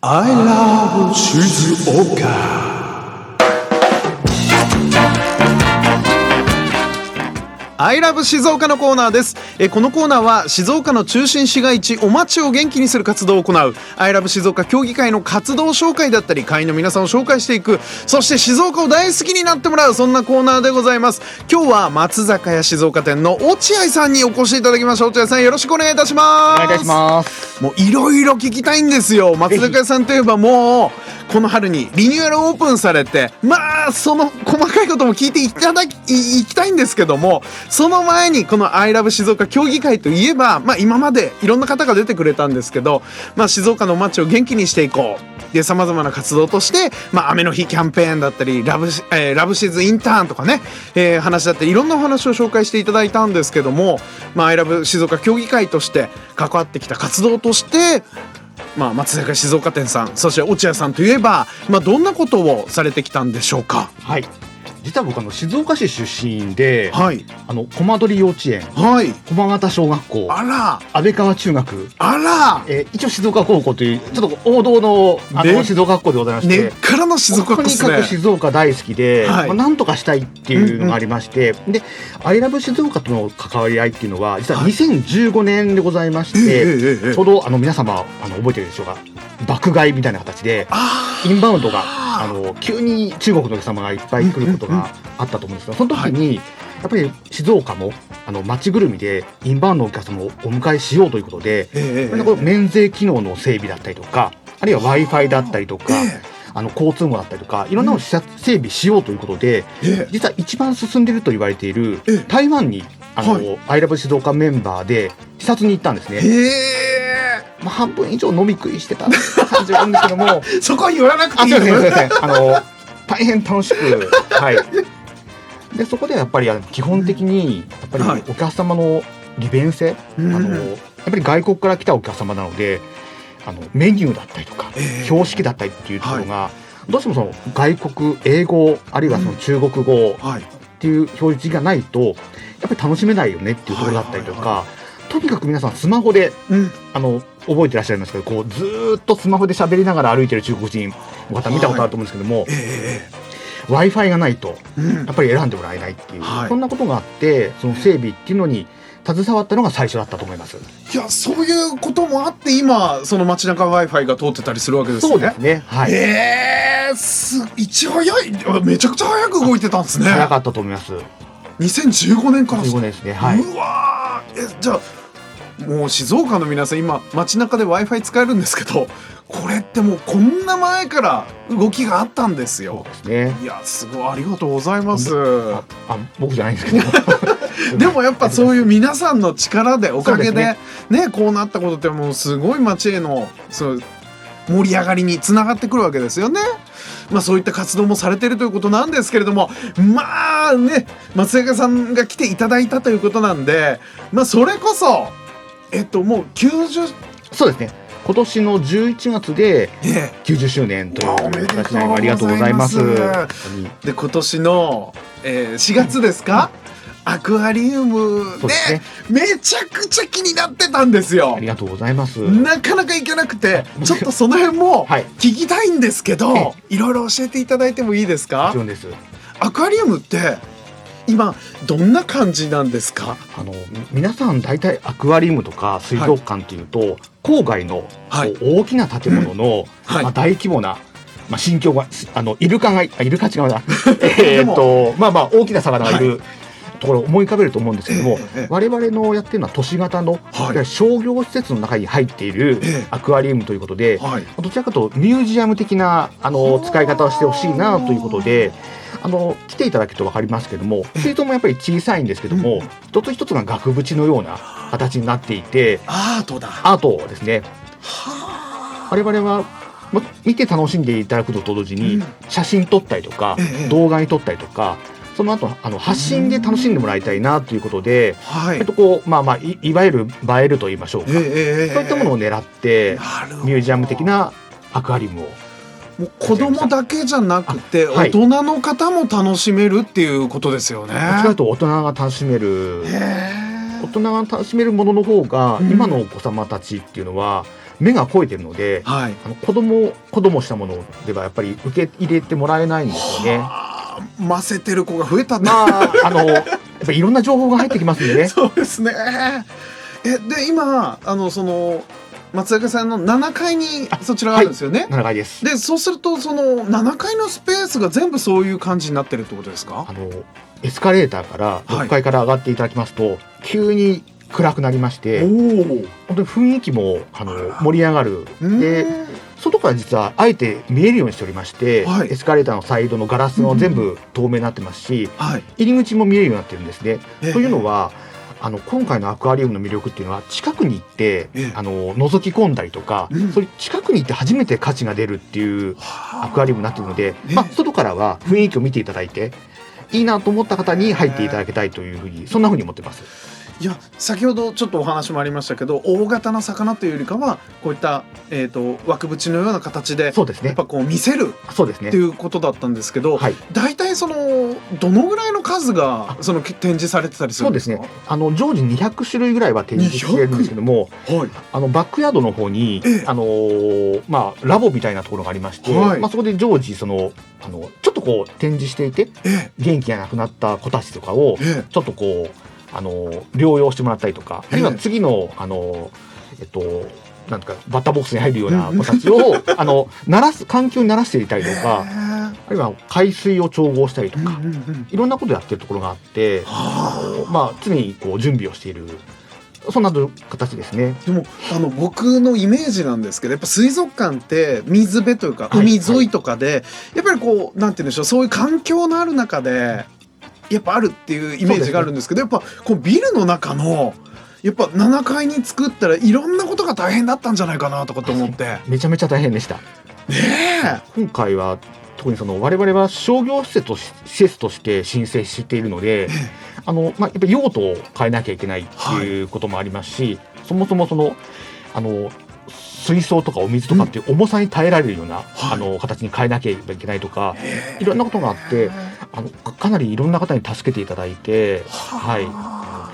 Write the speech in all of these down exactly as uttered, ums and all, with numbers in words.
I love 静岡。I love 静岡のコーナーです。えこのコーナーは静岡の中心市街地お町を元気にする活動を行う I love 静岡協議会の活動紹介だったり会員の皆さんを紹介していく、そして静岡を大好きになってもらう、そんなコーナーでございます。今日は松坂屋静岡店の落合さんにお越しいただきました。落合さん、よろしくお願いいたします。 お願いいたします。 もういろいろ聞きたいんですよ。松坂屋さんといえばもうこの春にリニューアルオープンされて、まあその細かいことも聞いていただきいきたいんですけども、その前にこの I love 静岡協議会といえば、まあ今までいろんな方が出てくれたんですけど、まあ静岡の街を元気にしていこうで、さまざまな活動として、まあ雨の日キャンペーンだったりラブ、えー、ラブシーズンインターンとかね、えー、話だったりいろんなお話を紹介していただいたんですけども、まあ I love 静岡協議会として関わってきた活動として、まあ、松坂静岡店さん、そして落合さんといえば、まあ、どんなことをされてきたんでしょうか。 はい、実は僕あの静岡市出身で、はい、あの駒取幼稚園、はい、駒形小学校、あら安倍川中学、あら、えー、一応静岡高校というちょっと王道のあの静岡学校でございまして、 根っからの静岡ですね。 とにかく静岡大好きで、はい、まあ、なんとかしたいっていうのがありまして、うんうん、で I love 静岡との関わり合いっていうのは実はにせんじゅうごねんでございまして、はい、えーえー、ちょうどあの皆様あの覚えてるでしょうか、爆買いみたいな形でインバウンドがあの急に中国のお客様がいっぱい来ることがあったと思うんですが、その時にやっぱり静岡もあの街ぐるみでインバウンドのお客様をお迎えしようということで、えー、この免税機能の整備だったりとか、あるいは Wi-Fi だったりとか、えー、あの交通網だったりとかいろんなのを整備しようということで、えー、実は一番進んでいると言われている、えー、台湾にあの、はい、I love 静岡メンバーで視察に行ったんですね。まあ、半分以上飲み食いしてた感じがあるんですけどもそこは言わなくていい。 あ、すいません、すいません、あの大変楽しく、はい、でそこでやっぱり基本的にやっぱりお客様の利便性、はい、あのやっぱり外国から来たお客様なので、あのメニューだったりとか、えー、標識だったりっていうところが、はい、どうしてもその外国英語あるいはその中国語っていう表示がないとやっぱり楽しめないよねっていうところだったりとか、はいはいはい、とにかく皆さんスマホで、うん、あの覚えてらっしゃいますけど、こうずーっとスマホで喋りながら歩いてる中国人の方見たことあると思うんですけども、はい、えー、Wi-Fi がないとやっぱり選んでもらえないっていう、うん、そんなことがあってその整備っていうのに携わったのが最初だったと思います。 いや、そういうこともあって今その街中 Wi-Fi が通ってたりするわけですね。 そうですね、はい、 えー、すいち早い、めちゃくちゃ早く動いてたんですね。 早かったと思います。 にせんじゅうごねんからじゅうごねんですね、はい、 うわー、えじゃあもう静岡の皆さん今街中で Wi-Fi 使えるんですけど、これってもうこんな前から動きがあったんですよ。 そうですね。 いや、すごい、ありがとうございます。 ああ僕じゃないんですけどでもやっぱそういう皆さんの力でおかげで ね, ねこうなったことってもうすごい街へのそう盛り上がりにつながってくるわけですよね。まあそういった活動もされているということなんですけれども、まあね松坂さんが来ていただいたということなんで、まあそれこそえっともうきゅうじゅう、 そうですね、今年のじゅういちがつできゅうじゅっしゅうねんという形でありがとうございます。 で今年の、えー、しがつですか、アクアリウムでめちゃくちゃ気になってたんですよ。 ありがとうございます。 なかなか行けなくてちょっとその辺も聞きたいんですけど、はい、いろいろ教えていただいてもいいですか。 もちろんです。 アクアリウムって今どんな感じなんですか。 あの皆さん大体アクアリウムとか水族館っていうと、はい、郊外の大きな建物の、うんはい、まあ、大規模なまあ、新居があのイルカがイルカ違うなえっとまあまあ大きな魚がいる、はい、ところを思い浮かべると思うんですけども、えー、我々のやってるのは都市型の、はい、商業施設の中に入っているアクアリウムということで、えーはい、どちらかというとミュージアム的なあの使い方をしてほしいなということで、あの来ていただくと分かりますけども、水槽もやっぱり小さいんですけども、うん、一つ一つが額縁のような形になっていて、 アートだアートですね。我々は見て楽しんでいただくと同時に写真撮ったりとか、うん、動画に撮ったりとか、その後あの発信で楽しんでもらいたいなということで、はい、えっとこうまあまあ い, いわゆる映えると言いましょうか、えー、そういったものを狙ってミュージアム的なアクアリウムをもう子供だけじゃなくて大人の方も楽しめるっていうことですよね。 どちらと大人が楽しめる、大人が楽しめるものの方が、うん、今のお子様たちっていうのは目が肥えてるので、 はい、 あの子供子供したものではやっぱり受け入れてもらえないんですよね。 ませてる子が増えたね。 まああのやっぱりいろんな情報が入ってきますんでね。 そうですね。えで今あのその松坂さんのななかいにそちらがあるんですよね。はい、 ななかいです。 でそうするとそのななかいのスペースが全部そういう感じになってるってことですか？ あのエスカレーターからろっかいから上がっていただきますと、はい、急に暗くなりまして、本当に雰囲気もあの盛り上がる。で外から実はあえて見えるようにしておりまして、はい、エスカレーターのサイドのガラスも全部透明になってますし、はい、入り口も見えるようになってるんですね。えー、というのはあの今回のアクアリウムの魅力っていうのは近くに行って、えー、あの覗き込んだりとか、うん、そういう近くに行って初めて価値が出るっていうアクアリウムになっているので、えーまあ、外からは雰囲気を見ていただいていいなと思った方に入っていただきたいというふうにそんなふうに思ってます。 いや先ほどちょっとお話もありましたけど大型な魚というよりかはこういった、えーと、枠縁のような形でそうですね、 やっぱこう見せるそうですねっていうことだったんですけど、はい、大体そのどのぐらいの数がその展示されてたりするんですか？ そうですね、あの常時にひゃくしゅるいぐらいは展示してるんですけども、はい、あのバックヤードの方に、ええあのーまあ、ラボみたいなところがありまして、はいまあ、そこで常時そのあのちょっとこう展示していて、ええ、元気がなくなった子たちとかをちょっとこうあの療養してもらったりとか、あるいは次のあのえっとなんとかバッターボックスに入るような子たちをあの慣らす環境に慣らしていたりとか、あるいは海水を調合したりとか、うんうんうん、いろんなことやってるところがあって、あのまあ常にこう準備をしている。そんな形ですね。 でもあの僕のイメージなんですけど、やっぱ水族館って水辺というか海沿いとかで、はいはい、やっぱりこうなんて言うんでしょう、そういう環境のある中でやっぱあるっていうイメージがあるんですけど、やっぱこうビルの中のやっぱななかいに作ったらいろんなことが大変だったんじゃないかなとかと思って。 めちゃめちゃ大変でした。ねえ。今回は特にその我々は商業施設とし施設として申請しているので、あのまあ、やっぱり用途を変えなきゃいけないっていうこともありますし、はい、そもそもそのあの水槽とかお水とかっていう重さに耐えられるような、うん、あの形に変えなきゃいけないとか、いろんなことがあってあのかなりいろんな方に助けていただいて、はい、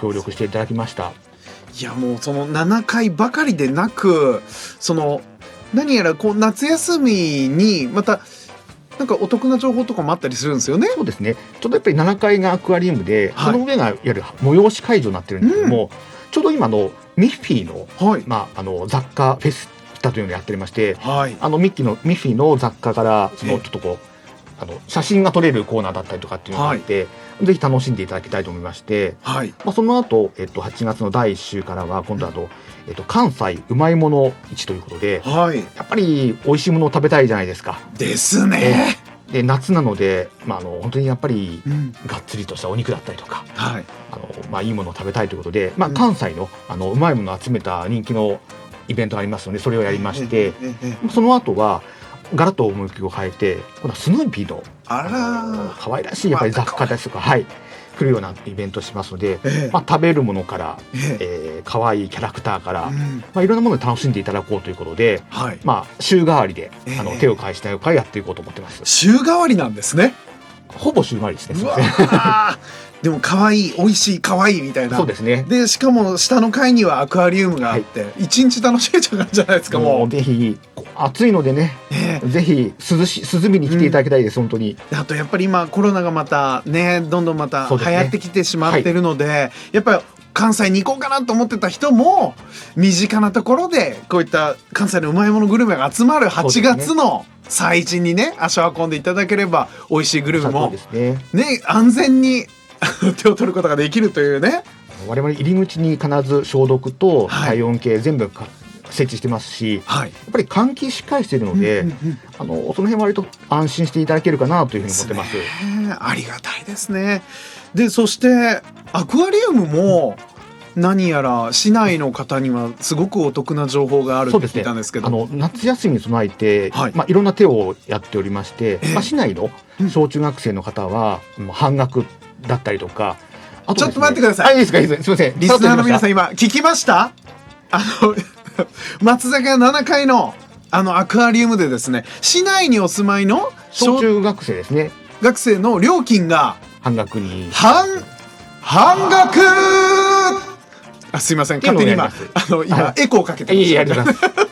協力していただきました。 いやもうそのななかいばかりでなく、その何やらこう夏休みにまたなんかお得な情報とかもあったりするんですよね。 そうですね。ちょっとやっぱりななかいがアクアリウムで、はい、その上がいわゆる催し会場になってるんですけども、うん、ちょうど今のミッフィーの、はい、まああの雑貨フェスタというのをやっておりまして、はい、あのミッキーのミッフィーの雑貨からそのちょっとこうあの写真が撮れるコーナーだったりとかっていうのがあって、はい、ぜひ楽しんでいただきたいと思いまして、はい、まあその後えっとはちがつのだいいっしゅうからは今度はと、うん、えっと関西うまいもの市ということで、はい、やっぱり美味しいものを食べたいじゃないですか。 ですね。 で夏なので、まあ、あの本当にやっぱり、うん、がっつりとしたお肉だったりとか、はい、あのまあ、いいものを食べたいということで、まあ、関西の、あのうまいものを集めた人気のイベントがありますのでそれをやりまして、その後はガラッと趣を変えて今度はスヌーピーのあら可愛らしいやっぱり雑貨たちとか、はい、来るようなイベントしますので、ええまあ、食べるものから、えええー、可愛いキャラクターから、うんまあ、いろんなもので楽しんでいただこうということで、はいまあ、週替わりで、ええ、あの手を変えしたい会やっていこうと思ってます。 週替わりなんですね。 ほぼ週替わりですね。 うわでも可愛い美味しい可愛いみたいな。 そうですね。 でしかも下の階にはアクアリウムがあって一、はい、日楽しめちゃうんじゃないですか。もうぜひ暑いのでね、えー、ぜひ涼し涼みに来ていただきたいです、うん、本当に。 あとやっぱり今コロナがまたねどんどんまた流行ってきてしまってるので、でねはい、やっぱり関西に行こうかなと思ってた人も身近なところでこういった関西のうまいものグルメが集まるはちがつの祭事にね足を運んでいただければ美味しいグルメもね、ね安全に手を取ることができるというね。 我々入り口に必ず消毒と体温計全部設置してますし、はい、やっぱり換気しっかりしているので、うんうんうん、あのその辺は割と安心していただけるかなというふうに思ってます。 ありがたいですね。でそしてアクアリウムも何やら市内の方にはすごくお得な情報があるって聞いたんですけど、 そうですね、あの夏休みに備えて、はいまあ、いろんな手をやっておりまして、えーまあ、市内の小中学生の方はもう半額だったりとか、あとですね、ちょっと待ってください。 あ、いいですか、いいです。すみません。リスナーの皆さん今聞きました？あの松坂屋ななかいのあのアクアリウムでですね、市内にお住まいの小中学生ですね。 学生の料金が半額に半半額。あ、すいません。勝手に今あの今エコーかけてました。 いい、ありがとうございます。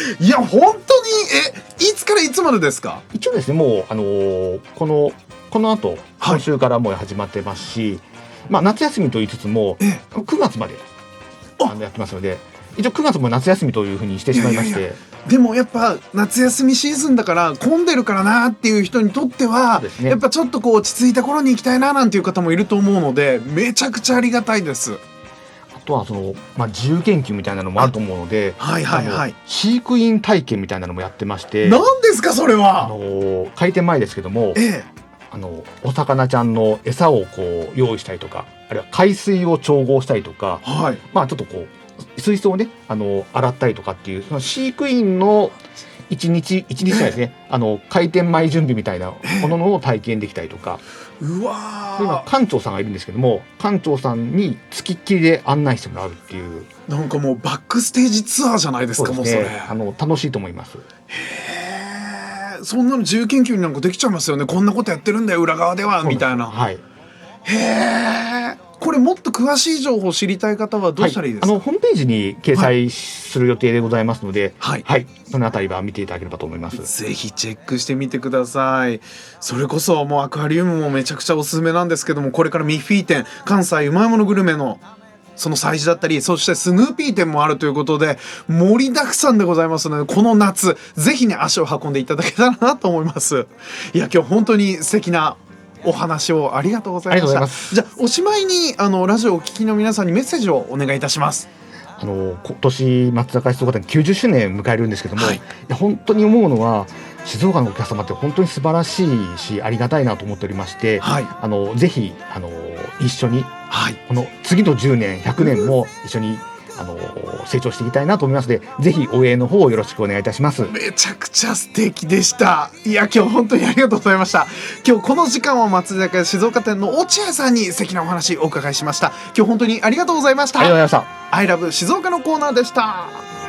いや本当にえいつからいつまでですか？ 一応ですね、もうあのーこのこの後今週からもう始まってますし、まあ夏休みと言いつつもえくがつまであのやってますので、一応くがつも夏休みというふうにしてしまいまして。 いやいやいやでもやっぱ夏休みシーズンだから混んでるからなっていう人にとっては、ね、やっぱちょっとこう落ち着いた頃に行きたいななんていう方もいると思うので、めちゃくちゃありがたいです。 あとはその、まあ、自由研究みたいなのもあると思うので、 はいはいはい、 飼育員体験みたいなのもやってまして。 何ですかそれは？ あの開店前ですけども、 ええ、 あのお魚ちゃんの餌をこう用意したりとか、あるいは海水を調合したりとか、はい、まあちょっとこう水槽をねあの洗ったりとかっていう、その飼育員の一日一日ですね、えー、あの開店前準備みたいなものを体験できたりとか、えー、 うわ今館長さんがいるんですけども、館長さんに付きっきりで案内してもらうっていう、 なんかもうバックステージツアーじゃないですか。 そうですね、 もうそれあの楽しいと思います。 へえ、そんなの自由研究になんかできちゃいますよね。こんなことやってるんだよ裏側ではみたいな。 はい、 へえ、これもっと詳しい情報を知りたい方はどうしたらいいですか？ はい、あのホームページに掲載する予定でございますので、 はい、 はい、そのあたりは見ていただければと思います。 ぜひチェックしてみてください。それこそもうアクアリウムもめちゃくちゃおすすめなんですけども、これからミッフィー展、関西うまいものグルメのその催事だったり、そしてスヌーピー展もあるということで盛りだくさんでございますので、この夏ぜひね足を運んでいただけたらなと思います。いや今日本当に素敵なお話をありがとうございました。じゃあおしまいにあのラジオをお聞きの皆さんにメッセージをお願いいたします。 あの今年松坂静岡店きゅうじゅっしゅうねん迎えるんですけども、はい、いや本当に思うのは静岡のお客様って本当に素晴らしいしありがたいなと思っておりまして、はい、あのぜひあの一緒に、はい、この次のじゅうねんひゃくねんも一緒に、うん、あの成長していきたいなと思いますので、ぜひ応援の方をよろしくお願いいたします。 めちゃくちゃ素敵でした。いや今日本当にありがとうございました。今日この時間は松坂静岡店の落合さんに素敵なお話をお伺いしました。今日本当にありがとうございました。 ありがとうございました。 アイラブ静岡のコーナーでした。